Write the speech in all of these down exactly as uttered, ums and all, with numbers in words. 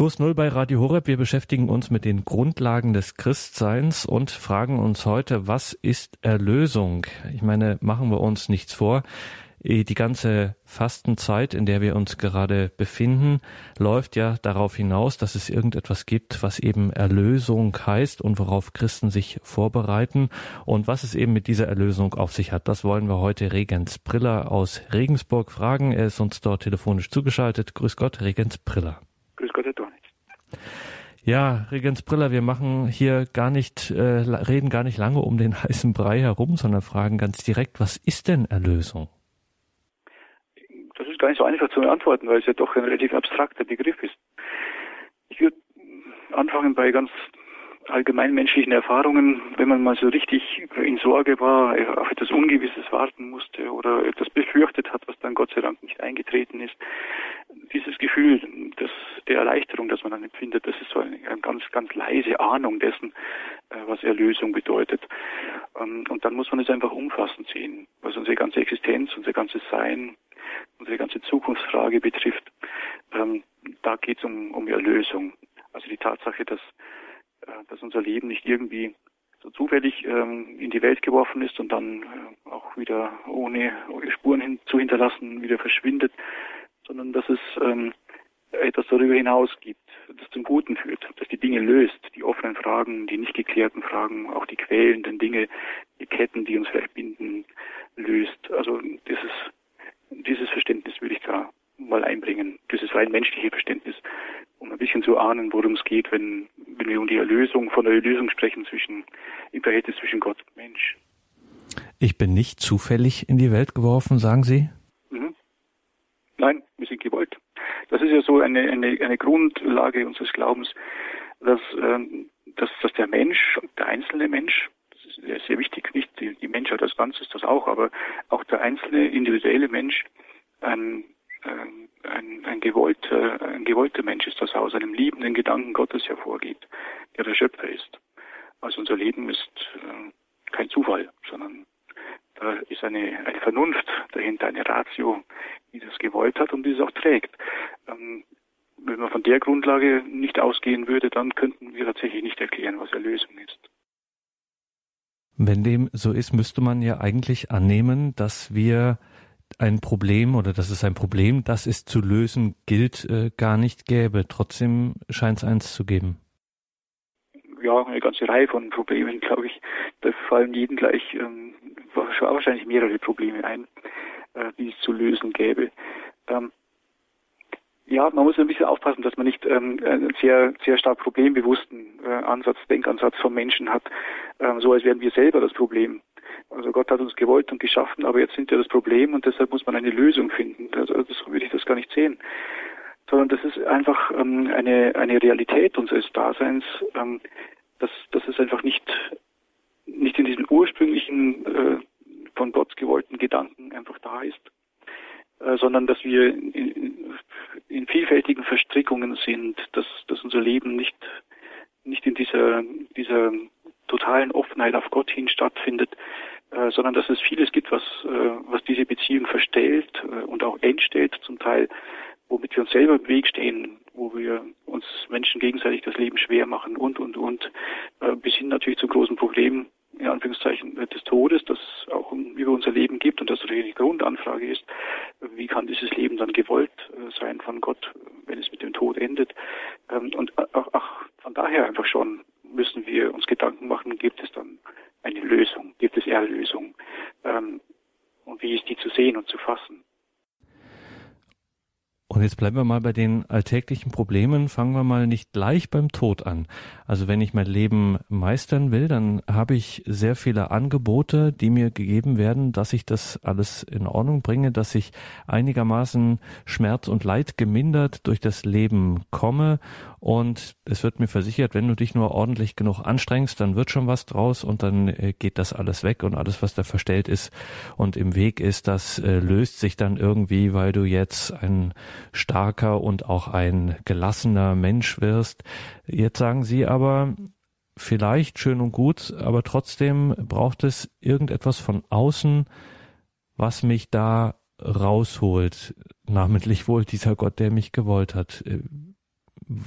Kurs Null bei Radio Horeb. Wir beschäftigen uns mit den Grundlagen des Christseins und fragen uns heute, was ist Erlösung? Ich meine, machen wir uns nichts vor. Die ganze Fastenzeit, in der wir uns gerade befinden, läuft ja darauf hinaus, dass es irgendetwas gibt, was eben Erlösung heißt und worauf Christen sich vorbereiten. Und was es eben mit dieser Erlösung auf sich hat, das wollen wir heute Regens Priller aus Regensburg fragen. Er ist uns dort telefonisch zugeschaltet. Grüß Gott, Regens Priller. Grüß Gott, Herr Dornitz. Ja, Regens Priller, wir machen hier gar nicht, äh, reden gar nicht lange um den heißen Brei herum, sondern fragen ganz direkt, was ist denn Erlösung? Das ist gar nicht so einfach zu beantworten, weil es ja doch ein relativ abstrakter Begriff ist. Ich würde anfangen bei ganz allgemeinmenschlichen Erfahrungen, wenn man mal so richtig in Sorge war, auf etwas Ungewisses warten musste oder etwas befürchtet hat, was dann Gott sei Dank nicht eingetreten ist. Dieses Gefühl das, der Erleichterung, das man dann empfindet, das ist so eine, eine ganz, ganz leise Ahnung dessen, was Erlösung bedeutet. Und dann muss man es einfach umfassend sehen, was unsere ganze Existenz, unser ganzes Sein, unsere ganze Zukunftsfrage betrifft. Ähm, da geht es um, um Erlösung. Also die Tatsache, dass, äh, dass unser Leben nicht irgendwie so zufällig ähm, in die Welt geworfen ist und dann äh, auch wieder ohne Spuren hin, zu hinterlassen wieder verschwindet, sondern dass es ähm, etwas darüber hinaus gibt, das zum Guten führt, das die Dinge löst, die offenen Fragen, die nicht geklärten Fragen, auch die quälenden Dinge, die Ketten, die uns vielleicht binden, löst. Also dieses Dieses Verständnis würde ich da mal einbringen, dieses rein menschliche Verständnis, um ein bisschen zu ahnen, worum es geht, wenn, wenn wir um die Erlösung, von der Erlösung sprechen zwischen, im Verhältnis zwischen Gott und Mensch. Ich bin nicht zufällig in die Welt geworfen, sagen Sie? Mhm. Nein, wir sind gewollt. Das ist ja so eine, eine, eine Grundlage unseres Glaubens, dass, ähm, dass, dass der Mensch, der einzelne Mensch, das ist sehr wichtig, nicht die, die Menschheit als Ganzes, das auch, aber auch der einzelne individuelle Mensch ein, ein, ein, ein, gewollter, ein gewollter Mensch ist, das aus einem liebenden Gedanken Gottes hervorgeht, der der Schöpfer ist. Also unser Leben ist äh, kein Zufall, sondern da ist eine, eine Vernunft dahinter, eine Ratio, die das gewollt hat und die es auch trägt. Ähm, wenn man von der Grundlage nicht ausgehen würde, dann könnten wir tatsächlich nicht erklären, was Erlösung ist. Wenn dem so ist, müsste man ja eigentlich annehmen, dass wir ein Problem oder dass es ein Problem, das es zu lösen gilt, äh, gar nicht gäbe. Trotzdem scheint es eins zu geben. Ja, eine ganze Reihe von Problemen, glaube ich. Da fallen jedem gleich ähm, wahrscheinlich mehrere Probleme ein, äh, die es zu lösen gäbe. Ähm, Ja, man muss ein bisschen aufpassen, dass man nicht ähm, einen sehr, sehr stark problembewussten äh, Ansatz, Denkansatz vom Menschen hat, ähm, so als wären wir selber das Problem. Also Gott hat uns gewollt und geschaffen, aber jetzt sind wir das Problem und deshalb muss man eine Lösung finden. Also so würde ich das gar nicht sehen. Sondern das ist einfach ähm, eine, eine Realität unseres Daseins, ähm, dass, dass es einfach nicht, nicht in diesem ursprünglichen, äh, von Gott gewollten Gedanken einfach da ist, äh, sondern dass wir in, in, in vielfältigen Verstrickungen sind, dass, dass unser Leben nicht, nicht in dieser, dieser totalen Offenheit auf Gott hin stattfindet, äh, sondern dass es vieles gibt, was, äh, was diese Beziehung verstellt äh, und auch entstellt zum Teil, womit wir uns selber im Weg stehen, wo wir uns Menschen gegenseitig das Leben schwer machen und, und, und, äh, bis hin natürlich zum großen Problem, in Anführungszeichen, des Todes, das auch über unser Leben gibt und das natürlich die Grundanfrage ist, wie kann dieses Leben dann gewollt sein von Gott, wenn es mit dem Tod endet. Und auch, auch von daher einfach schon müssen wir uns Gedanken machen, gibt es dann eine Lösung, gibt es Erlösung und wie ist die zu sehen und zu fassen. Und jetzt bleiben wir mal bei den alltäglichen Problemen. Fangen wir mal nicht gleich beim Tod an. Also wenn ich mein Leben meistern will, dann habe ich sehr viele Angebote, die mir gegeben werden, dass ich das alles in Ordnung bringe, dass ich einigermaßen Schmerz und Leid gemindert durch das Leben komme. Und es wird mir versichert, wenn du dich nur ordentlich genug anstrengst, dann wird schon was draus und dann äh, geht das alles weg und alles, was da verstellt ist und im Weg ist, das äh, löst sich dann irgendwie, weil du jetzt ein starker und auch ein gelassener Mensch wirst. Jetzt sagen Sie aber, vielleicht schön und gut, aber trotzdem braucht es irgendetwas von außen, was mich da rausholt, namentlich wohl dieser Gott, der mich gewollt hat.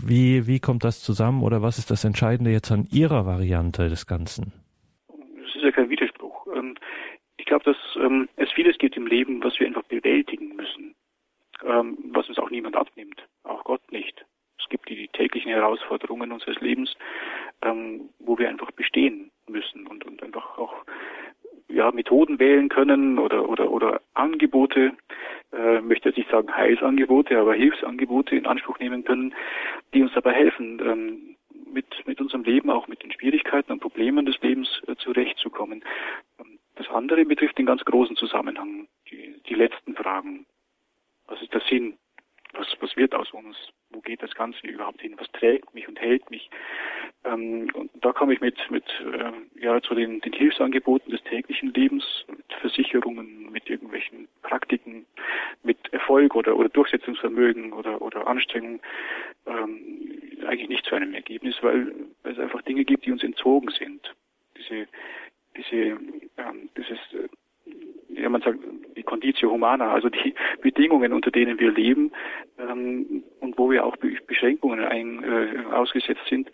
wie, wie kommt das zusammen oder was ist das Entscheidende jetzt an Ihrer Variante des Ganzen? Das ist ja kein Widerspruch. Ich glaube, dass es vieles gibt im Leben, was wir einfach bewältigen müssen, was uns auch niemand abnimmt, auch Gott nicht. Es gibt die, die täglichen Herausforderungen unseres Lebens, wo wir einfach bestehen müssen und, und einfach auch ja, Methoden wählen können oder oder oder Angebote, äh, möchte jetzt nicht sagen Heilsangebote, aber Hilfsangebote in Anspruch nehmen können, die uns dabei helfen, ähm, mit mit unserem Leben, auch mit den Schwierigkeiten und Problemen des Lebens äh, zurechtzukommen. Ähm, das andere betrifft den ganz großen Zusammenhang, die, die letzten Fragen. Was ist der Sinn? Was was wird aus uns? Wo geht das Ganze überhaupt hin? Was trägt mich und hält mich? Ähm, und da komme ich mit mit äh, ja zu den, den Hilfsangeboten des täglichen Lebens, mit Versicherungen, mit irgendwelchen Praktiken, mit Erfolg oder oder Durchsetzungsvermögen oder oder Anstrengung ähm, eigentlich nicht zu einem Ergebnis, weil, weil es einfach Dinge gibt, die uns entzogen sind. Diese diese ähm, dieses äh, ja, man sagt, die Conditio Humana, also die Bedingungen, unter denen wir leben ähm, und wo wir auch Beschränkungen ein, äh, ausgesetzt sind,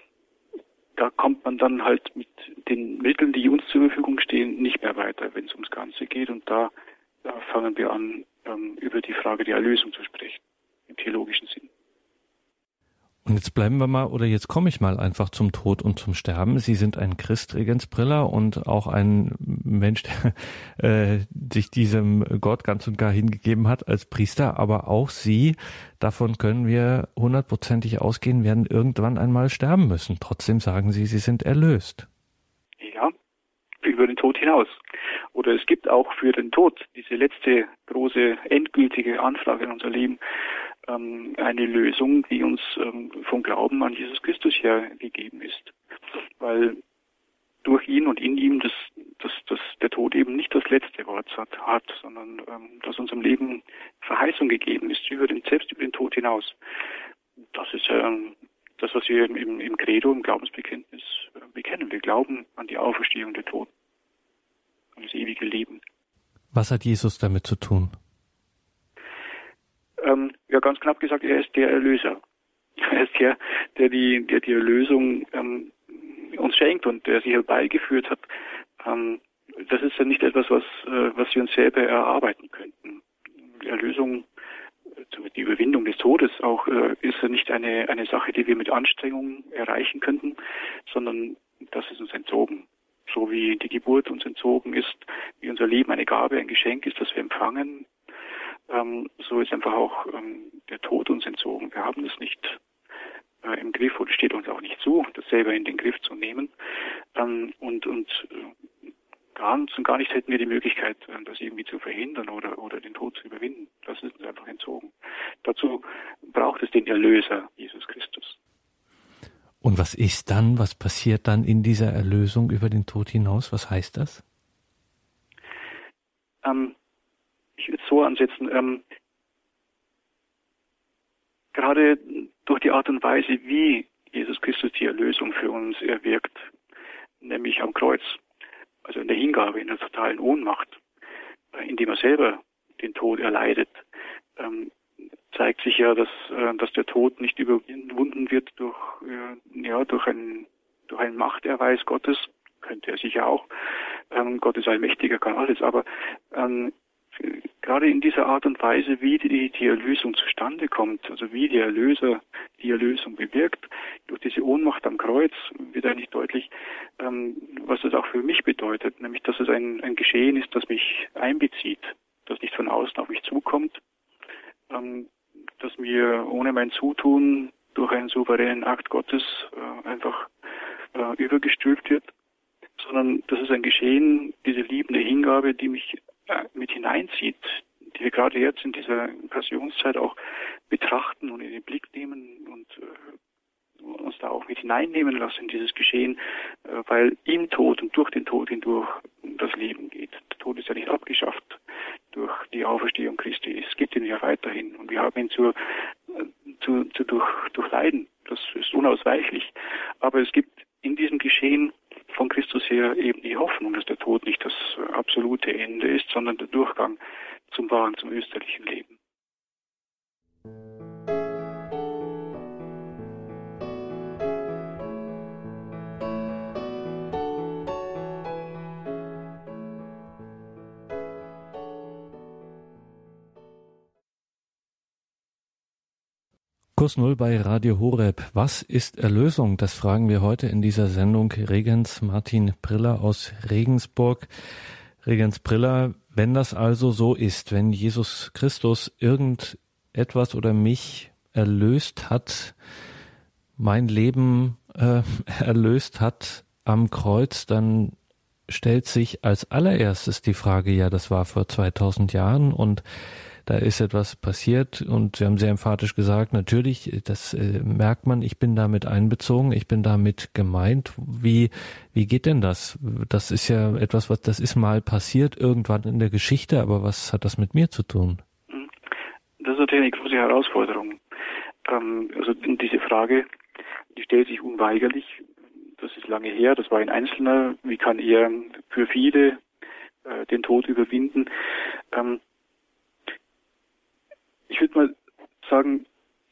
da kommt man dann halt mit den Mitteln, die uns zur Verfügung stehen, nicht mehr weiter, wenn es ums Ganze geht. Und da, da fangen wir an, ähm, über die Frage der Erlösung zu sprechen, im theologischen Sinn. Und jetzt bleiben wir mal, oder jetzt komme ich mal einfach zum Tod und zum Sterben. Sie sind ein Christ, Regens Briller, und auch ein Mensch, der äh, sich diesem Gott ganz und gar hingegeben hat als Priester. Aber auch Sie, davon können wir hundertprozentig ausgehen, werden irgendwann einmal sterben müssen. Trotzdem sagen Sie, Sie sind erlöst. Ja, über den Tod hinaus. Oder es gibt auch für den Tod, diese letzte große, endgültige Anfrage in unser Leben, ähm, eine Lösung, die uns ähm, vom Glauben an Jesus Christus her gegeben ist. Weil durch ihn und in ihm das, das, das, der Tod eben nicht das letzte Wort hat, hat sondern ähm, dass unserem Leben Verheißung gegeben ist, über den, selbst über den Tod hinaus. Das ist ähm, das, was wir im, im Credo, im Glaubensbekenntnis äh, bekennen. Wir glauben an die Auferstehung der Toten, an das ewige Leben. Was hat Jesus damit zu tun? Ähm, ja, ganz knapp gesagt, er ist der Erlöser. Er ist der, der die, der die Erlösung ähm, uns schenkt und der sie herbeigeführt hat. Ähm, das ist ja nicht etwas, was, äh, was wir uns selber erarbeiten könnten. Die Erlösung, die Überwindung des Todes auch, äh, ist ja nicht eine, eine Sache, die wir mit Anstrengung erreichen könnten, sondern das ist uns entzogen. So wie die Geburt uns entzogen ist, wie unser Leben eine Gabe, ein Geschenk ist, das wir empfangen, ähm, so ist einfach auch ähm, der Tod uns entzogen. Wir haben das nicht äh, im Griff oder steht uns auch nicht zu, das selber in den Griff zu nehmen. Ähm, und und äh, ganz und gar nicht hätten wir die Möglichkeit, äh, das irgendwie zu verhindern oder oder den Tod zu überwinden. Das ist uns einfach entzogen. Dazu braucht es den Erlöser, Jesus Christus. Und was ist dann, was passiert dann in dieser Erlösung über den Tod hinaus? Was heißt das? Ähm, ich würde es so ansetzen, ähm, gerade durch die Art und Weise, wie Jesus Christus die Erlösung für uns erwirkt, nämlich am Kreuz, also in der Hingabe, in der totalen Ohnmacht, äh, indem er selber den Tod erleidet, ähm, zeigt sich ja, dass, äh, dass der Tod nicht überwunden wird durch, äh, ja, durch einen, durch einen Machterweis Gottes. Könnte er sicher auch. Ähm, Gott ist allmächtiger, kann alles. Aber ähm, gerade in dieser Art und Weise, wie die, die Erlösung zustande kommt, also wie der Erlöser die Erlösung bewirkt, durch diese Ohnmacht am Kreuz, wird eigentlich deutlich, ähm, was das auch für mich bedeutet. Nämlich, dass es ein, ein Geschehen ist, das mich einbezieht, das nicht von außen auf mich zukommt, ähm, dass mir ohne mein Zutun durch einen souveränen Akt Gottes äh, einfach äh, übergestülpt wird, sondern das ist ein Geschehen, diese liebende Hingabe, die mich äh, mit hineinzieht, die wir gerade jetzt in dieser Passionszeit auch betrachten und in den Blick nehmen und äh, uns da auch mit hineinnehmen lassen in dieses Geschehen, äh, weil im Tod und durch den Tod hindurch das Leben geht. Der Tod ist ja nicht abgeschafft durch die Auferstehung Christi. Es gibt ihn ja weiterhin und wir haben ihn zu, zu, zu durch, durchleiden. Das ist unausweichlich. Aber es gibt in diesem Geschehen von Christus her eben die Hoffnung, dass der Tod nicht das absolute Ende ist, sondern der Durchgang zum wahren, zum österlichen Leben. Kurs Null bei Radio Horeb. Was ist Erlösung? Das fragen wir heute in dieser Sendung Regens Martin Briller aus Regensburg. Regens Briller, wenn das also so ist, wenn Jesus Christus irgendetwas oder mich erlöst hat, mein Leben äh, erlöst hat am Kreuz, dann stellt sich als allererstes die Frage, ja, das war vor zweitausend Jahren und da ist etwas passiert und Sie haben sehr emphatisch gesagt, natürlich, das äh, merkt man, ich bin damit einbezogen, ich bin damit gemeint. Wie, wie geht denn das? Das ist ja etwas, was, das ist mal passiert irgendwann in der Geschichte, aber was hat das mit mir zu tun? Das ist natürlich eine große Herausforderung. Ähm, also diese Frage, die stellt sich unweigerlich. Das ist lange her, das war ein Einzelner. Wie kann er für viele äh, den Tod überwinden? Ähm, Ich würde mal sagen,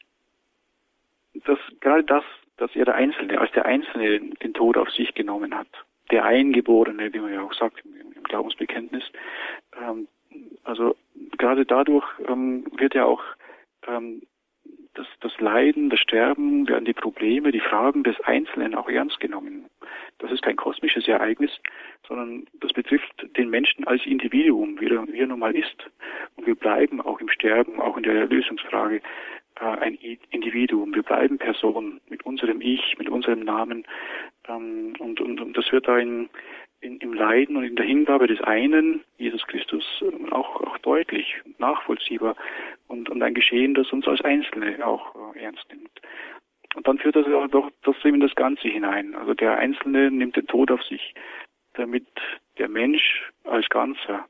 dass gerade das, dass er der Einzelne, als der Einzelne den Tod auf sich genommen hat, der Eingeborene, wie man ja auch sagt im, im Glaubensbekenntnis, ähm, also gerade dadurch ähm, wird ja auch ähm, das, das Leiden, das Sterben, werden die Probleme, die Fragen des Einzelnen auch ernst genommen. Das ist kein kosmisches Ereignis, sondern das betrifft den Menschen als Individuum, wie er, wie er nun mal ist. Und wir bleiben auch im Sterben, auch in der Erlösungsfrage, äh, ein Individuum. Wir bleiben Personen mit unserem Ich, mit unserem Namen. Ähm, und, und, und das wird da in, in, im Leiden und in der Hingabe des einen, Jesus Christus, äh, auch, auch deutlich und nachvollziehbar. Und, und ein Geschehen, das uns als Einzelne auch äh, ernst nimmt. Und dann führt das auch doch trotzdem in das Ganze hinein. Also der Einzelne nimmt den Tod auf sich, damit der Mensch als Ganzer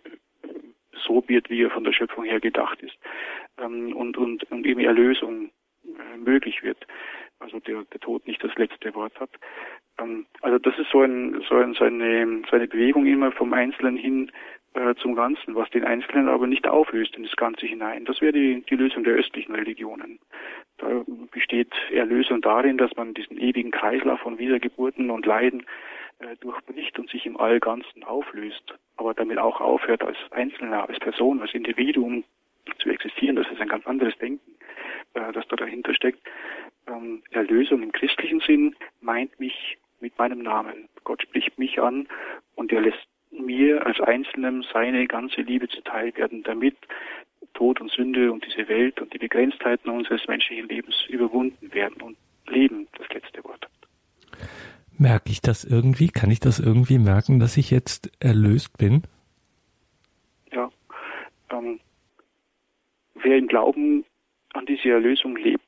so wird, wie er von der Schöpfung her gedacht ist. Und, und, und eben Erlösung möglich wird. Also der, der Tod nicht das letzte Wort hat. Also das ist so, ein, so, ein, so, eine, so eine Bewegung immer vom Einzelnen hin äh, zum Ganzen, was den Einzelnen aber nicht auflöst in das Ganze hinein. Das wäre die, die Lösung der östlichen Religionen. Da besteht Erlösung darin, dass man diesen ewigen Kreislauf von Wiedergeburten und Leiden äh, durchbricht und sich im Allganzen auflöst, aber damit auch aufhört, als Einzelner, als Person, als Individuum zu existieren. Das ist ein ganz anderes Denken, äh, das da dahinter steckt. Ähm, Erlösung im christlichen Sinn meint mich mit meinem Namen. Gott spricht mich an und er lässt mir als Einzelnem seine ganze Liebe zuteil werden, damit Tod und Sünde und diese Welt und die Begrenztheiten unseres menschlichen Lebens überwunden werden und Leben das letzte Wort hat. Merke ich das irgendwie? Kann ich das irgendwie merken, dass ich jetzt erlöst bin? Ja. Ähm, wer im Glauben an diese Erlösung lebt,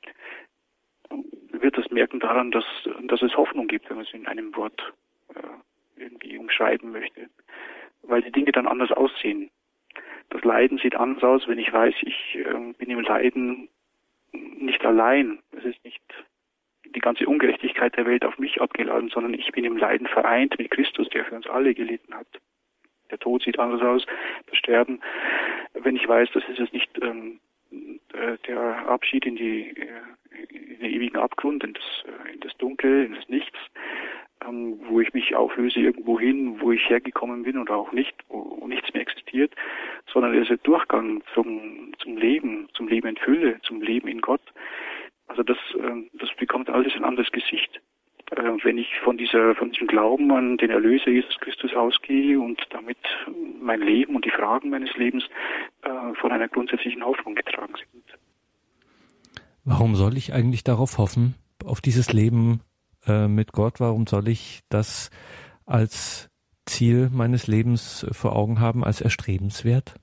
wird das merken daran, dass, dass es Hoffnung gibt, wenn man es in einem Wort äh, irgendwie umschreiben möchte, weil die Dinge dann anders aussehen. Das Leiden sieht anders aus, wenn ich weiß, ich äh, bin im Leiden nicht allein. Es ist nicht die ganze Ungerechtigkeit der Welt auf mich abgeladen, sondern ich bin im Leiden vereint mit Christus, der für uns alle gelitten hat. Der Tod sieht anders aus, das Sterben. Wenn ich weiß, das ist es nicht ähm, der Abschied in die in den ewigen Abgrund, in das, in das Dunkel, in das Nichts, ähm, wo ich mich auflöse irgendwo hin, wo ich hergekommen bin oder auch nicht, wo, wo nichts mehr existiert, sondern es ist ein Durchgang zum, zum Leben, zum Leben in Fülle, zum Leben in Gott. Also das, ähm, das bekommt alles ein anderes Gesicht, äh, wenn ich von dieser, von diesem Glauben an den Erlöser Jesus Christus ausgehe und damit mein Leben und die Fragen meines Lebens äh, von einer grundsätzlichen Hoffnung getragen sind. Warum soll ich eigentlich darauf hoffen, auf dieses Leben äh, mit Gott? Warum soll ich das als Ziel meines Lebens vor Augen haben, als erstrebenswert?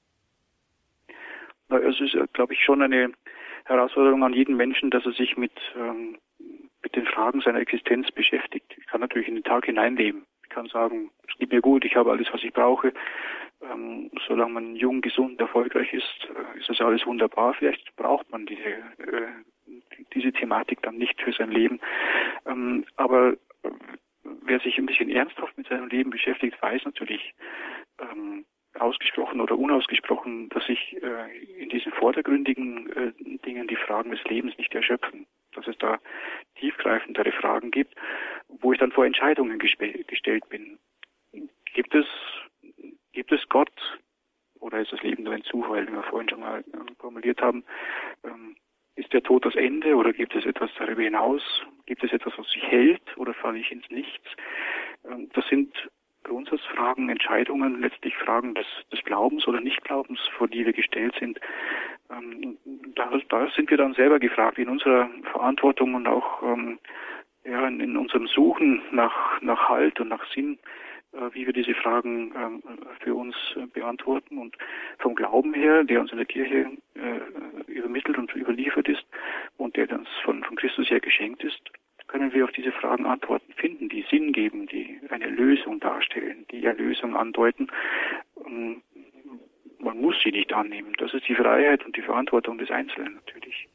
Na, es ist, glaube ich, schon eine Herausforderung an jeden Menschen, dass er sich mit, ähm, mit den Fragen seiner Existenz beschäftigt. Ich kann natürlich in den Tag hineinleben. Ich kann sagen, es geht mir gut, ich habe alles, was ich brauche. Ähm, solange man jung, gesund, erfolgreich ist, äh, ist das alles wunderbar. Vielleicht braucht man diese, äh, diese Thematik dann nicht für sein Leben. Ähm, aber äh, wer sich ein bisschen ernsthaft mit seinem Leben beschäftigt, weiß natürlich, ähm, ausgesprochen oder unausgesprochen, dass sich äh, in diesen vordergründigen äh, Dingen die Fragen des Lebens nicht erschöpfen. Dass es da tiefgreifendere Fragen gibt, wo ich dann vor Entscheidungen gespe- gestellt bin. Gibt es Gibt es Gott oder ist das Leben nur ein Zufall, wie wir vorhin schon mal äh, formuliert haben? Ähm, ist der Tod das Ende oder gibt es etwas darüber hinaus? Gibt es etwas, was sich hält oder falle ich ins Nichts? Das sind Grundsatzfragen, Entscheidungen, letztlich Fragen des, des Glaubens oder Nichtglaubens, vor die wir gestellt sind. Da, da sind wir dann selber gefragt in unserer Verantwortung und auch ja, in, in unserem Suchen nach, nach Halt und nach Sinn, wie wir diese Fragen ähm, für uns äh, beantworten. Und vom Glauben her, der uns in der Kirche äh, übermittelt und überliefert ist und der uns von, von Christus her geschenkt ist, können wir auf diese Fragen Antworten finden, die Sinn geben, die eine Lösung darstellen, die Erlösung andeuten. Ähm, man muss sie nicht annehmen. Das ist die Freiheit und die Verantwortung des Einzelnen natürlich.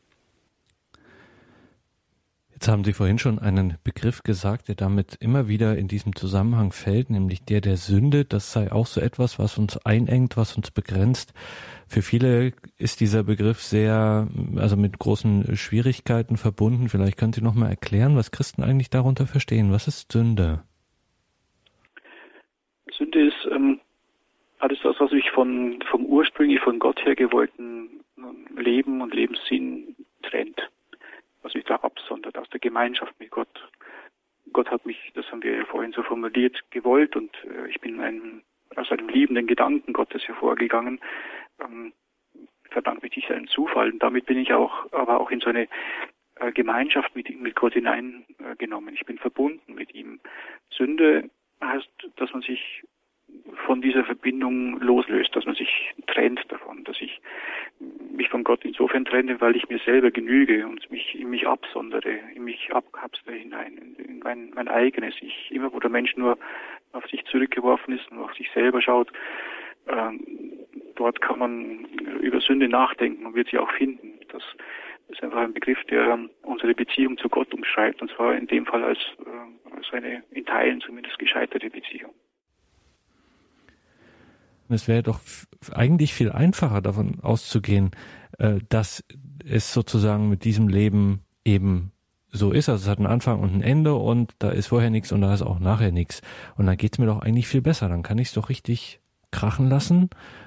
Jetzt haben Sie vorhin schon einen Begriff gesagt, der damit immer wieder in diesem Zusammenhang fällt, nämlich der der Sünde. Das sei auch so etwas, was uns einengt, was uns begrenzt. Für viele ist dieser Begriff sehr, also mit großen Schwierigkeiten verbunden. Vielleicht können Sie noch mal erklären, was Christen eigentlich darunter verstehen. Was ist Sünde? Sünde ist ähm, alles das, was sich von, vom ursprünglich von Gott her gewollten Leben und Lebenssinn trennt. Was mich da absondert aus der Gemeinschaft mit Gott. Gott hat mich, das haben wir ja vorhin so formuliert, gewollt und äh, ich bin ein, aus einem liebenden Gedanken Gottes hervorgegangen. Ähm, verdankt mich nicht einen Zufall und damit bin ich auch, aber auch in so eine äh, Gemeinschaft mit, mit Gott hineingenommen. Äh, ich bin verbunden mit ihm. Sünde heißt, dass man sich von dieser Verbindung loslöst, dass man sich trennt davon, dass ich mich von Gott insofern trenne, weil ich mir selber genüge und mich in mich absondere, in mich abkapsle hinein, in mein, mein eigenes Ich. Immer wo der Mensch nur auf sich zurückgeworfen ist und auf sich selber schaut, ähm, dort kann man über Sünde nachdenken und wird sie auch finden. Das ist einfach ein Begriff, der unsere Beziehung zu Gott umschreibt, und zwar in dem Fall als, äh, als eine in Teilen zumindest gescheiterte Beziehung. Es wäre doch eigentlich viel einfacher, davon auszugehen, dass es sozusagen mit diesem Leben eben so ist. Also es hat einen Anfang und ein Ende und da ist vorher nichts und da ist auch nachher nichts. Und dann geht's mir doch eigentlich viel besser. Dann kann ich es doch richtig krachen lassen.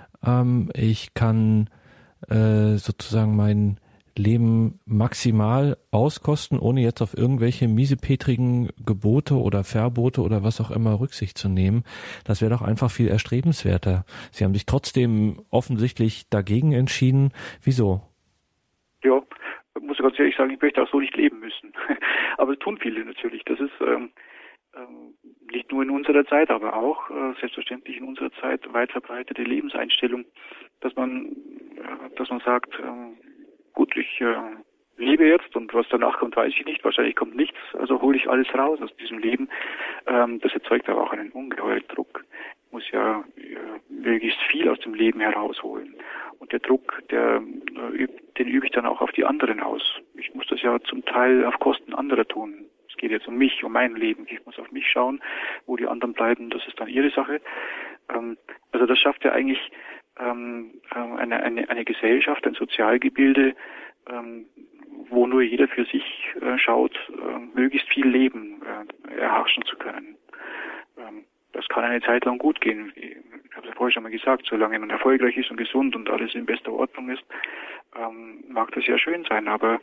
Ich kann sozusagen mein Leben maximal auskosten, ohne jetzt auf irgendwelche miesepetrigen Gebote oder Verbote oder was auch immer Rücksicht zu nehmen. Das wäre doch einfach viel erstrebenswerter. Sie haben sich trotzdem offensichtlich dagegen entschieden. Wieso? Ja, ich muss ganz ehrlich sagen, ich möchte auch so nicht leben müssen. Aber es tun viele natürlich. Das ist ähm, ähm, nicht nur in unserer Zeit, aber auch äh, selbstverständlich in unserer Zeit weit verbreitete Lebenseinstellung, dass man, äh, dass man sagt, äh, gut, ich äh, lebe jetzt und was danach kommt, weiß ich nicht. Wahrscheinlich kommt nichts, also hole ich alles raus aus diesem Leben. Ähm, das erzeugt aber auch einen ungeheuren Druck. Ich muss ja äh, möglichst viel aus dem Leben herausholen. Und der Druck, der, äh, den übe ich dann auch auf die anderen aus. Ich muss das ja zum Teil auf Kosten anderer tun. Es geht jetzt um mich, um mein Leben. Ich muss auf mich schauen, wo die anderen bleiben, das ist dann ihre Sache. Ähm, also das schafft ja eigentlich ähm, eine, eine, eine Gesellschaft, ein Sozialgebilde, ähm, wo nur jeder für sich äh, schaut, äh, möglichst viel Leben äh, erhaschen zu können. Ähm, das kann eine Zeit lang gut gehen. Ich habe es ja vorher schon mal gesagt, solange man erfolgreich ist und gesund und alles in bester Ordnung ist, ähm, mag das ja schön sein, aber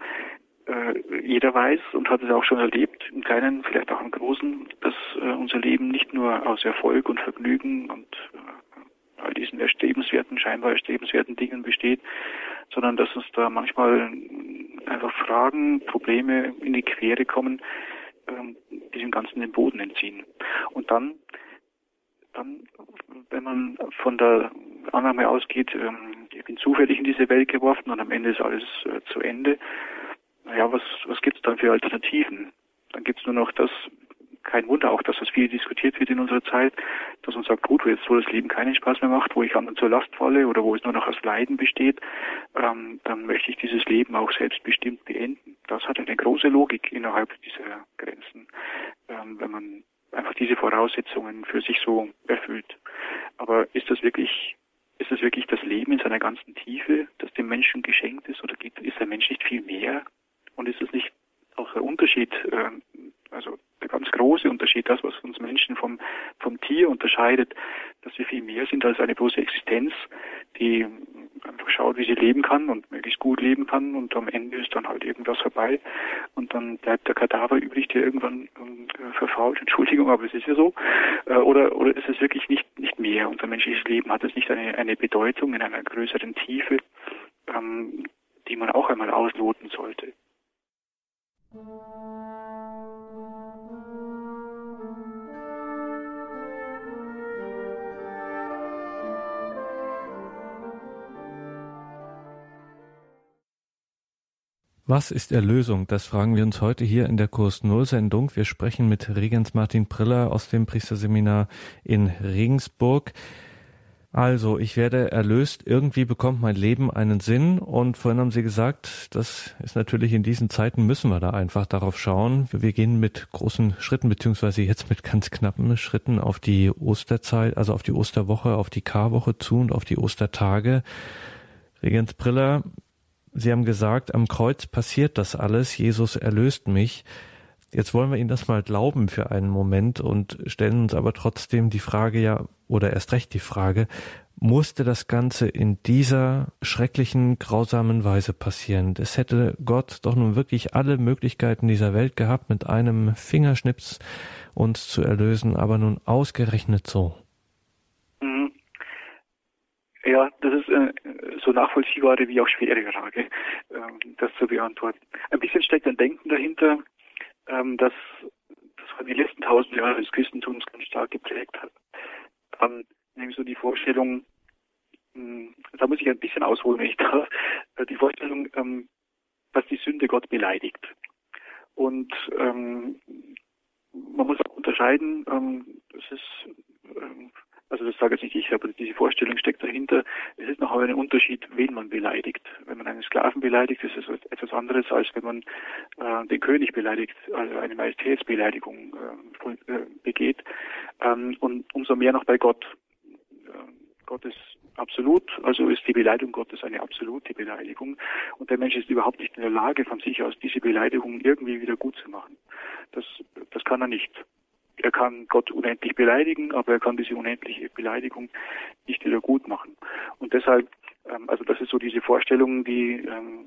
äh, jeder weiß und hat es auch schon erlebt, im Kleinen, vielleicht auch im Großen, dass äh, unser Leben nicht nur aus Erfolg und Vergnügen und äh, all diesen erstrebenswerten, scheinbar erstrebenswerten Dingen besteht, sondern dass uns da manchmal einfach Fragen, Probleme in die Quere kommen, ähm, diesem Ganzen den Boden entziehen. Und dann, dann, wenn man von der Annahme ausgeht, ähm, ich bin zufällig in diese Welt geworfen und am Ende ist alles äh, zu Ende, naja, was, was gibt's dann für Alternativen? Dann gibt's nur noch das, kein Wunder auch, dass das viel diskutiert wird in unserer Zeit, dass man sagt, gut, jetzt wo das Leben keinen Spaß mehr macht, wo ich anderen zur Last falle oder wo es nur noch aus Leiden besteht, ähm, dann möchte ich dieses Leben auch selbstbestimmt beenden. Das hat eine große Logik innerhalb dieser Grenzen, ähm, wenn man einfach diese Voraussetzungen für sich so erfüllt. Aber ist das wirklich, ist das wirklich das Leben in seiner ganzen Tiefe, das dem Menschen geschenkt ist, oder gibt, ist der Mensch nicht viel mehr? Und ist es nicht auch der Unterschied, äh, also der ganz große Unterschied, das, was uns Menschen vom, vom Tier unterscheidet, dass wir viel mehr sind als eine bloße Existenz, die einfach schaut, wie sie leben kann und möglichst gut leben kann und am Ende ist dann halt irgendwas vorbei und dann bleibt der Kadaver übrig, der irgendwann äh, verfault. Entschuldigung, aber es ist ja so. Äh, oder oder ist es wirklich nicht nicht mehr? Unser menschliches Leben hat es nicht eine eine Bedeutung in einer größeren Tiefe, ähm, die man auch einmal ausloten sollte. Was ist Erlösung? Das fragen wir uns heute hier in der Kurs Null Sendung. Wir sprechen mit Regens Martin Priller aus dem Priesterseminar in Regensburg. Also, ich werde erlöst, irgendwie bekommt mein Leben einen Sinn und vorhin haben Sie gesagt, das ist natürlich in diesen Zeiten müssen wir da einfach darauf schauen. Wir gehen mit großen Schritten, beziehungsweise jetzt mit ganz knappen Schritten auf die Osterzeit, also auf die Osterwoche, auf die Karwoche zu und auf die Ostertage. Regens Priller, Sie haben gesagt, am Kreuz passiert das alles, Jesus erlöst mich. Jetzt wollen wir Ihnen das mal glauben für einen Moment und stellen uns aber trotzdem die Frage ja, oder erst recht die Frage, musste das Ganze in dieser schrecklichen, grausamen Weise passieren? Es hätte Gott doch nun wirklich alle Möglichkeiten dieser Welt gehabt, mit einem Fingerschnips uns zu erlösen, aber nun ausgerechnet so. Mhm. Ja, das ist äh, so nachvollziehbare wie auch schwere Frage, äh, das zu beantworten. Ein bisschen steckt ein Denken dahinter, ähm, das, das die letzten tausend Jahre des Christentums ganz stark geprägt hat. Ähm, nämlich so die Vorstellung, mh, da muss ich ein bisschen ausholen, wenn ich darf, äh, die Vorstellung, ähm, dass die Sünde Gott beleidigt. Und ähm, man muss auch unterscheiden, ähm, das ist, ähm, also das sage jetzt nicht ich, aber diese Vorstellung steckt dahinter. Es ist noch ein Unterschied, wen man beleidigt. Wenn man einen Sklaven beleidigt, ist es etwas anderes, als wenn man äh, den König beleidigt, also eine Majestätsbeleidigung äh, begeht. Ähm, und umso mehr noch bei Gott. Äh, Gott ist absolut, also ist die Beleidigung Gottes eine absolute Beleidigung. Und der Mensch ist überhaupt nicht in der Lage, von sich aus diese Beleidigung irgendwie wieder gut zu machen. Das, das kann er nicht. Er kann Gott unendlich beleidigen, aber er kann diese unendliche Beleidigung nicht wieder gut machen. Und deshalb, ähm, also das ist so diese Vorstellung, die ähm,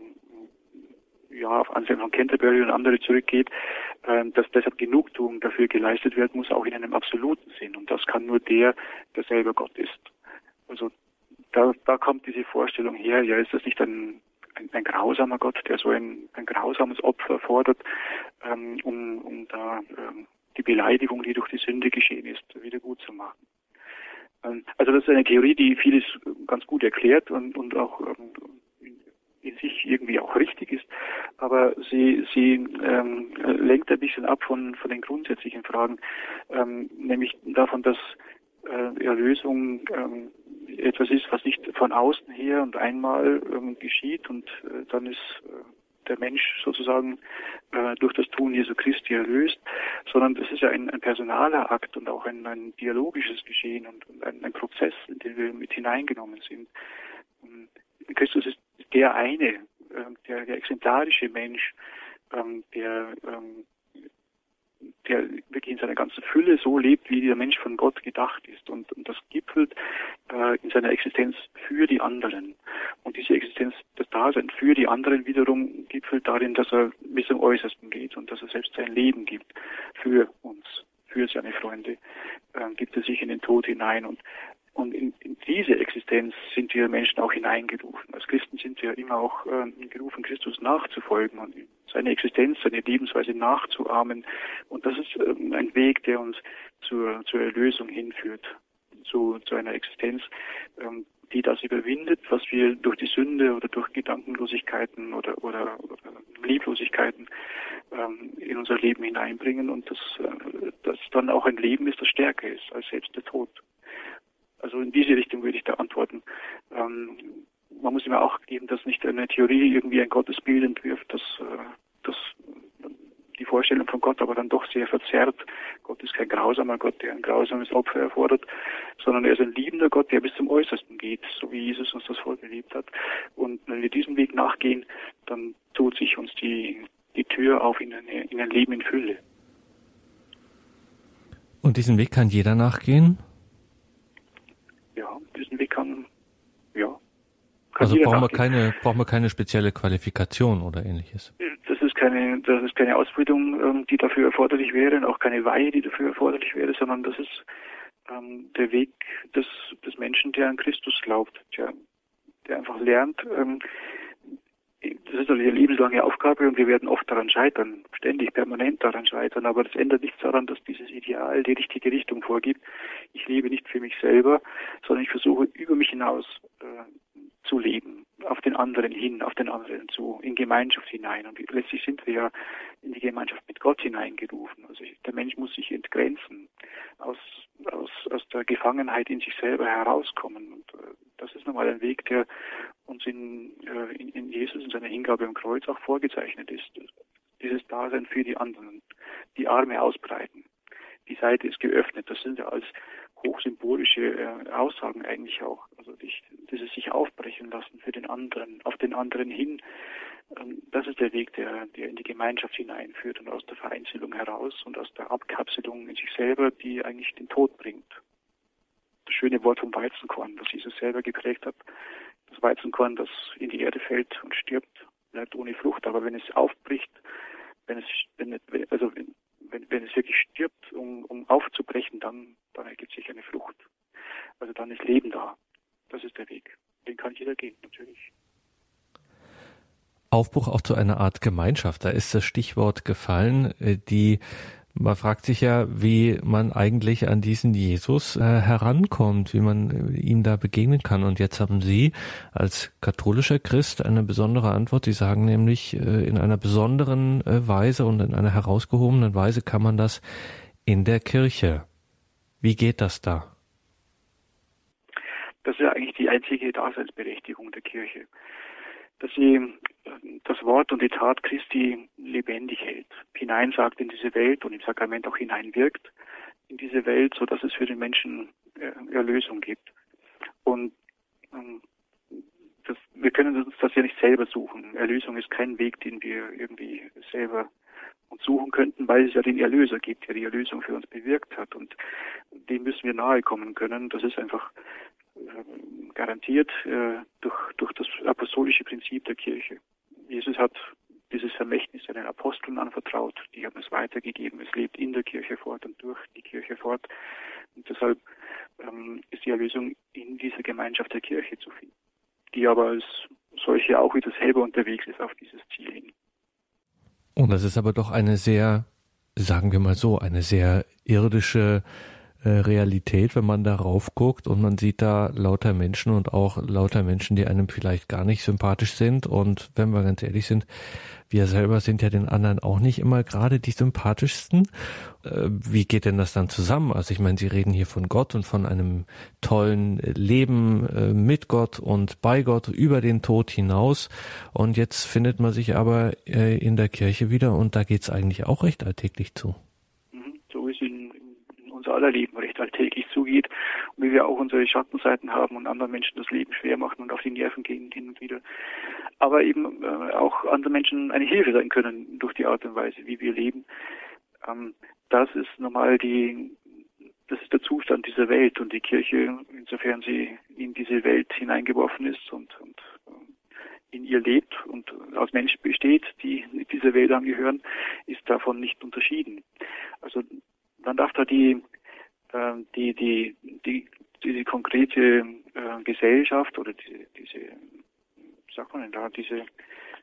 ja auf Anselm von Canterbury und andere zurückgeht, ähm, dass deshalb Genugtuung dafür geleistet werden muss, auch in einem absoluten Sinn. Und das kann nur der, der selber Gott ist. Also da, da kommt diese Vorstellung her, ja, ist das nicht ein Ein, ein grausamer Gott, der so ein, ein grausames Opfer fordert, ähm, um, um da ähm, die Beleidigung, die durch die Sünde geschehen ist, wieder gut zu machen. Ähm, also das ist eine Theorie, die vieles ganz gut erklärt und, und auch ähm, in, in sich irgendwie auch richtig ist, aber sie, sie ähm, lenkt ein bisschen ab von, von den grundsätzlichen Fragen, ähm, nämlich davon, dass äh, Erlösung ähm, etwas ist, was nicht von außen her und einmal ähm, geschieht und äh, dann ist äh, der Mensch sozusagen äh, durch das Tun Jesu Christi erlöst, sondern es ist ja ein, ein personaler Akt und auch ein, ein dialogisches Geschehen und, und ein, ein Prozess, in den wir mit hineingenommen sind. Und Christus ist der eine, äh, der, der exemplarische Mensch, ähm, der ähm, der wirklich in seiner ganzen Fülle so lebt, wie der Mensch von Gott gedacht ist. Und, und das gipfelt äh, in seiner Existenz für die anderen. Und diese Existenz, das Dasein für die anderen wiederum gipfelt darin, dass er bis zum Äußersten geht und dass er selbst sein Leben gibt für uns, für seine Freunde, äh, gibt er sich in den Tod hinein. Und Und in, in diese Existenz sind wir Menschen auch hineingerufen. Als Christen sind wir immer auch äh, gerufen, Christus nachzufolgen und seine Existenz, seine Lebensweise nachzuahmen. Und das ist ähm, ein Weg, der uns zur, zur Erlösung hinführt, zu, zu einer Existenz, ähm, die das überwindet, was wir durch die Sünde oder durch Gedankenlosigkeiten oder, oder, oder Lieblosigkeiten ähm, in unser Leben hineinbringen und das, äh, das dann auch ein Leben ist, das stärker ist als selbst der Tod. Also in diese Richtung würde ich da antworten. Ähm, man muss immer auch geben, dass nicht eine Theorie irgendwie ein Gottesbild entwirft, dass, äh, dass die Vorstellung von Gott aber dann doch sehr verzerrt. Gott ist kein grausamer Gott, der ein grausames Opfer erfordert, sondern er ist ein liebender Gott, der bis zum Äußersten geht, so wie Jesus uns das vorgelebt hat. Und wenn wir diesem Weg nachgehen, dann tut sich uns die, die Tür auf in, eine, in ein Leben in Fülle. Und diesen Weg kann jeder nachgehen? Ja, diesen Weg kann, ja, Kann also brauchen wir nachdenken. keine, brauchen wir keine spezielle Qualifikation oder ähnliches? Das ist keine, das ist keine Ausbildung, ähm, die dafür erforderlich wäre, und auch keine Weihe, die dafür erforderlich wäre, sondern das ist ähm, der Weg des, des Menschen, der an Christus glaubt, der, der einfach lernt. Ähm, das ist eine lebenslange Aufgabe und wir werden oft daran scheitern, ständig, permanent daran scheitern, aber das ändert nichts daran, dass dieses Ideal die richtige Richtung vorgibt. Ich lebe nicht für mich selber, sondern ich versuche über mich hinaus äh, zu leben, auf den anderen hin, auf den anderen zu, in Gemeinschaft hinein. Und letztlich sind wir ja in die Gemeinschaft mit Gott hineingerufen. Also der Mensch muss sich entgrenzen, aus, aus, aus der Gefangenheit in sich selber herauskommen. Und äh, das ist nochmal ein Weg, der uns in, äh, in, in Jesus, in seiner Hingabe am Kreuz auch vorgezeichnet ist. Dieses Dasein für die anderen, die Arme ausbreiten. Die Seite ist geöffnet. Das sind ja als hochsymbolische äh, Aussagen eigentlich auch. Also dich, dieses sich aufbrechen lassen für den anderen, auf den anderen hin. Ähm, das ist der Weg, der, der in die Gemeinschaft hineinführt und aus der Vereinzelung heraus und aus der Abkapselung in sich selber, die eigentlich den Tod bringt. Das schöne Wort vom Weizenkorn, das Jesus selber geprägt hat. Das Weizenkorn, das in die Erde fällt und stirbt, bleibt ohne Frucht. Aber wenn es aufbricht, wenn es, wenn, also wenn, wenn, wenn es wirklich stirbt, um, um aufzubrechen, dann, dann ergibt sich eine Frucht. Also dann ist Leben da. Das ist der Weg. Den kann jeder gehen, natürlich. Aufbruch auch zu einer Art Gemeinschaft. Da ist das Stichwort gefallen, die man fragt sich ja, wie man eigentlich an diesen Jesus äh, herankommt, wie man äh, ihm da begegnen kann. Und jetzt haben Sie als katholischer Christ eine besondere Antwort. Sie sagen nämlich, äh, in einer besonderen äh, Weise und in einer herausgehobenen Weise kann man das in der Kirche. Wie geht das da? Das ist ja eigentlich die einzige Daseinsberechtigung der Kirche, dass sie das Wort und die Tat Christi lebendig hält, hineinsagt in diese Welt und im Sakrament auch hineinwirkt in diese Welt, so dass es für den Menschen Erlösung gibt. Und ähm, das, wir können uns das ja nicht selber suchen. Erlösung ist kein Weg, den wir irgendwie selber uns suchen könnten, weil es ja den Erlöser gibt, der die Erlösung für uns bewirkt hat. Und dem müssen wir nahe kommen können. Das ist einfach garantiert äh, durch, durch das apostolische Prinzip der Kirche. Jesus hat dieses Vermächtnis seinen Aposteln anvertraut, die haben es weitergegeben, es lebt in der Kirche fort und durch die Kirche fort. Und deshalb ähm, ist die Erlösung in dieser Gemeinschaft der Kirche zu finden, die aber als solche auch wieder selber unterwegs ist auf dieses Ziel hin. Und das ist aber doch eine sehr, sagen wir mal so, eine sehr irdische Realität, wenn man darauf guckt und man sieht da lauter Menschen und auch lauter Menschen, die einem vielleicht gar nicht sympathisch sind. Und wenn wir ganz ehrlich sind, wir selber sind ja den anderen auch nicht immer gerade die sympathischsten. Wie geht denn das dann zusammen? Also ich meine, Sie reden hier von Gott und von einem tollen Leben mit Gott und bei Gott über den Tod hinaus. Und jetzt findet man sich aber in der Kirche wieder und da geht's eigentlich auch recht alltäglich zu. So ist in unser aller Leben recht alltäglich zugeht und wie wir auch unsere Schattenseiten haben und anderen Menschen das Leben schwer machen und auf die Nerven gehen hin und wieder. Aber eben äh, auch anderen Menschen eine Hilfe sein können durch die Art und Weise, wie wir leben. Ähm, das ist normal die, das ist der Zustand dieser Welt und die Kirche, insofern sie in diese Welt hineingeworfen ist und, und äh, in ihr lebt und aus Menschen besteht, die dieser Welt angehören, ist davon nicht unterschieden. Also man darf da die, äh, die, die, die, diese konkrete äh, Gesellschaft oder diese, diese, wie sagt man denn da, diese, äh,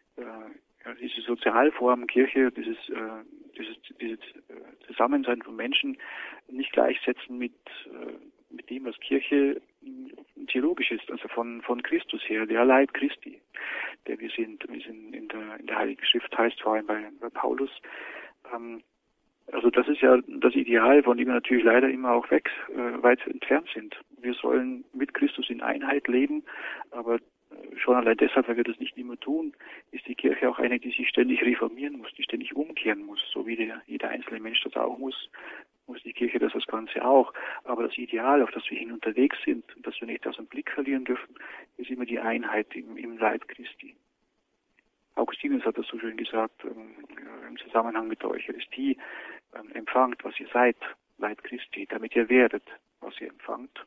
ja, diese Sozialform Kirche, dieses, äh, dieses, dieses äh, Zusammensein von Menschen nicht gleichsetzen mit, äh, mit dem, was Kirche theologisch ist, also von, von Christus her, der Leib Christi, der wir sind, wir sind in der, in der Heiligen Schrift heißt, vor allem bei, bei Paulus, ähm, also das ist ja das Ideal, von dem wir natürlich leider immer auch weg, äh, weit entfernt sind. Wir sollen mit Christus in Einheit leben, aber schon allein deshalb, weil wir das nicht immer tun, ist die Kirche auch eine, die sich ständig reformieren muss, die ständig umkehren muss, so wie der, jeder einzelne Mensch das auch muss, muss die Kirche das das Ganze auch. Aber das Ideal, auf das wir hin unterwegs sind und das wir nicht aus dem Blick verlieren dürfen, ist immer die Einheit im, im Leib Christi. Augustinus hat das so schön gesagt, ähm, im Zusammenhang mit der Eucharistie, ähm, empfangt, was ihr seid, Leib Christi, damit ihr werdet, was ihr empfangt,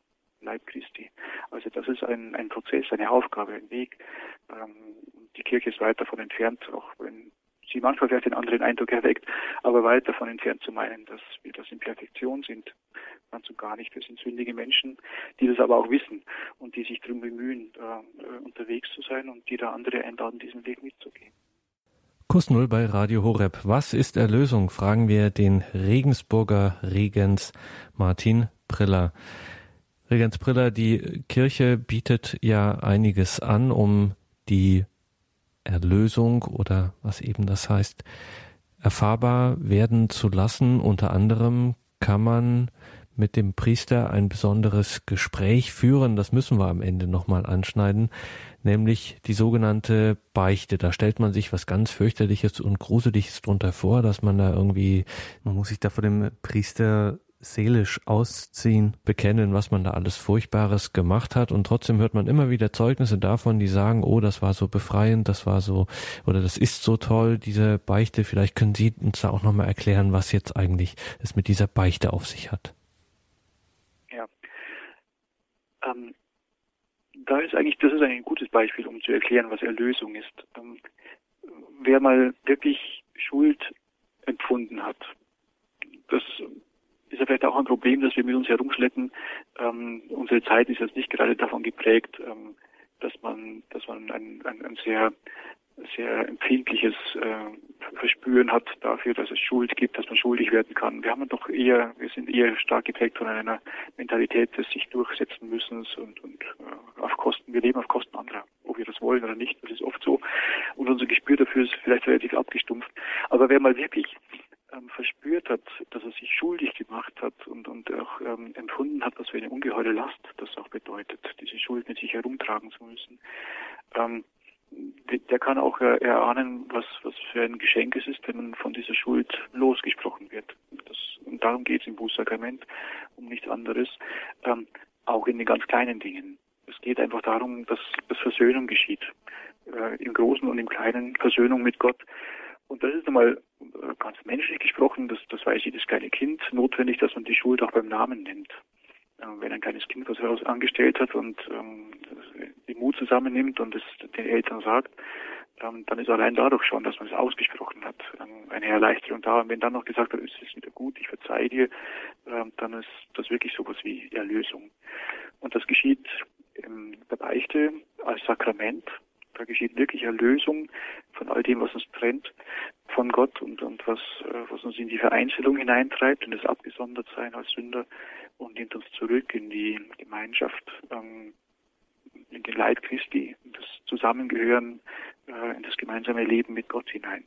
Leib Christi. Also das ist ein, ein Prozess, eine Aufgabe, ein Weg. Ähm, die Kirche ist weit davon entfernt, auch wenn sie manchmal vielleicht den anderen Eindruck erweckt, aber weit davon entfernt zu meinen, dass wir das in Perfektion sind. Ganz und gar nicht. Wir sind sündige Menschen, die das aber auch wissen und die sich darum bemühen, da äh, unterwegs zu sein und die da andere einladen, diesen Weg mitzugehen. Kurs Null bei Radio Horeb. Was ist Erlösung? Fragen wir den Regensburger Regens Martin Priller. Regens Priller, die Kirche bietet ja einiges an, um die Erlösung oder was eben das heißt, erfahrbar werden zu lassen. Unter anderem kann man mit dem Priester ein besonderes Gespräch führen. Das müssen wir am Ende nochmal anschneiden, nämlich die sogenannte Beichte. Da stellt man sich was ganz fürchterliches und Gruseliges drunter vor, dass man da irgendwie, man muss sich da vor dem Priester seelisch ausziehen, bekennen, was man da alles Furchtbares gemacht hat, und trotzdem hört man immer wieder Zeugnisse davon, die sagen, oh, das war so befreiend, das war so, oder das ist so toll, diese Beichte. Vielleicht können Sie uns da auch nochmal erklären, was jetzt eigentlich es mit dieser Beichte auf sich hat. Ja, ähm, da ist eigentlich, das ist eigentlich ein gutes Beispiel, um zu erklären, was Erlösung ist. Ähm, wer mal wirklich Schuld empfunden hat, das ist ja vielleicht auch ein Problem, das wir mit uns herumschleppen. Ähm, unsere Zeit ist jetzt nicht gerade davon geprägt, ähm, dass man, dass man ein, ein, ein sehr, sehr empfindliches äh, Verspüren hat dafür, dass es Schuld gibt, dass man schuldig werden kann. Wir haben doch eher, wir sind eher stark geprägt von einer Mentalität des sich durchsetzen müssens und, und äh, auf Kosten, wir leben auf Kosten anderer, ob wir das wollen oder nicht, das ist oft so. Und unser Gespür dafür ist vielleicht relativ abgestumpft. Aber wer mal wirklich ähm, verspürt hat, dass er sich schuldig gemacht hat und, und auch ähm, empfunden hat, was für eine ungeheure Last das auch bedeutet, diese Schuld mit sich herumtragen zu müssen, ähm, der kann auch erahnen, was, was für ein Geschenk es ist, wenn man von dieser Schuld losgesprochen wird. Das, und darum geht es im Bußsakrament, um nichts anderes, ähm, auch in den ganz kleinen Dingen. Es geht einfach darum, dass, dass Versöhnung geschieht, äh, im Großen und im Kleinen, Versöhnung mit Gott. Und das ist einmal äh, ganz menschlich gesprochen, das, das weiß jedes kleine Kind, notwendig, dass man die Schuld auch beim Namen nennt. Wenn ein kleines Kind was heraus angestellt hat und ähm, den Mut zusammennimmt und es den Eltern sagt, ähm, dann ist allein dadurch schon, dass man es ausgesprochen hat, ähm, eine Erleichterung da. Und wenn dann noch gesagt wird, es ist wieder gut, ich verzeihe dir, ähm, dann ist das wirklich sowas wie Erlösung. Und das geschieht in der Beichte als Sakrament. Da geschieht wirklich Erlösung von all dem, was uns trennt von Gott und, und was, äh, was uns in die Vereinzelung hineintreibt, in das Abgesondertsein als Sünder, und nimmt uns zurück in die Gemeinschaft, ähm, in den Leib Christi, in das Zusammengehören, äh, in das gemeinsame Leben mit Gott hinein.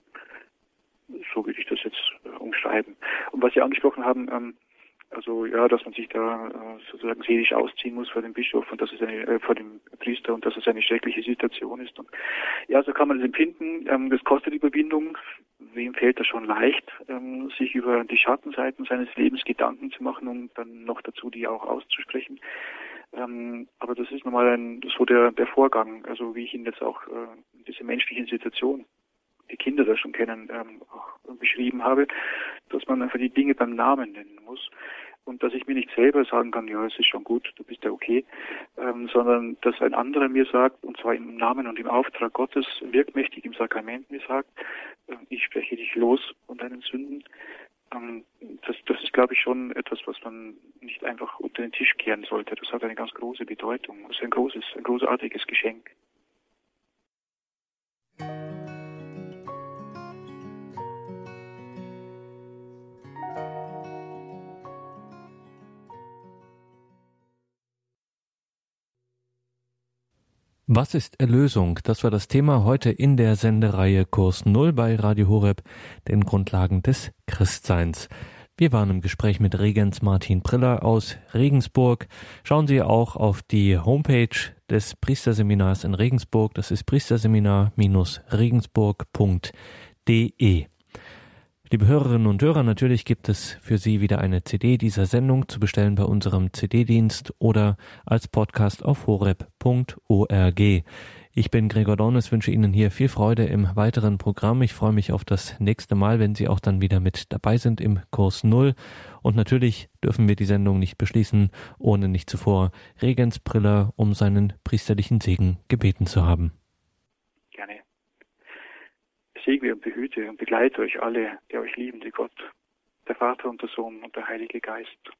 So würde ich das jetzt äh, umschreiben. Und was Sie angesprochen haben, ähm, also ja, dass man sich da äh, sozusagen seelisch ausziehen muss vor dem Bischof und dass es eine, äh, vor dem Priester und dass es eine schreckliche Situation ist. Und ja, so kann man es empfinden. Ähm, das kostet Überwindung. Wem fällt das schon leicht, ähm, sich über die Schattenseiten seines Lebens Gedanken zu machen und dann noch dazu die auch auszusprechen. Ähm, aber das ist nochmal ein, so der, der Vorgang, also wie ich ihn jetzt auch äh, in dieser menschlichen Situation, die Kinder das schon kennen, ähm, auch beschrieben habe, dass man einfach die Dinge beim Namen nennen muss. Und dass ich mir nicht selber sagen kann, ja, es ist schon gut, du bist ja okay, ähm, sondern dass ein anderer mir sagt, und zwar im Namen und im Auftrag Gottes, wirkmächtig im Sakrament mir sagt, äh, ich spreche dich los von deinen Sünden. Ähm, das, das ist, glaube ich, schon etwas, was man nicht einfach unter den Tisch kehren sollte. Das hat eine ganz große Bedeutung. Das ist ein großes, ein großartiges Geschenk. Was ist Erlösung? Das war das Thema heute in der Sendereihe Kurs Null bei Radio Horeb, den Grundlagen des Christseins. Wir waren im Gespräch mit Regens Martin Priller aus Regensburg. Schauen Sie auch auf die Homepage des Priesterseminars in Regensburg. Das ist priesterseminar Bindestrich regensburg Punkt de. Liebe Hörerinnen und Hörer, natürlich gibt es für Sie wieder eine C D dieser Sendung zu bestellen bei unserem C D-Dienst oder als Podcast auf horeb Punkt org. Ich bin Gregor Dornis, wünsche Ihnen hier viel Freude im weiteren Programm. Ich freue mich auf das nächste Mal, wenn Sie auch dann wieder mit dabei sind im Kurs Null. Und natürlich dürfen wir die Sendung nicht beschließen, ohne nicht zuvor Regens Priller um seinen priesterlichen Segen gebeten zu haben. Gerne. Segne und behüte und begleite euch alle, der euch liebende Gott, der Vater und der Sohn und der Heilige Geist.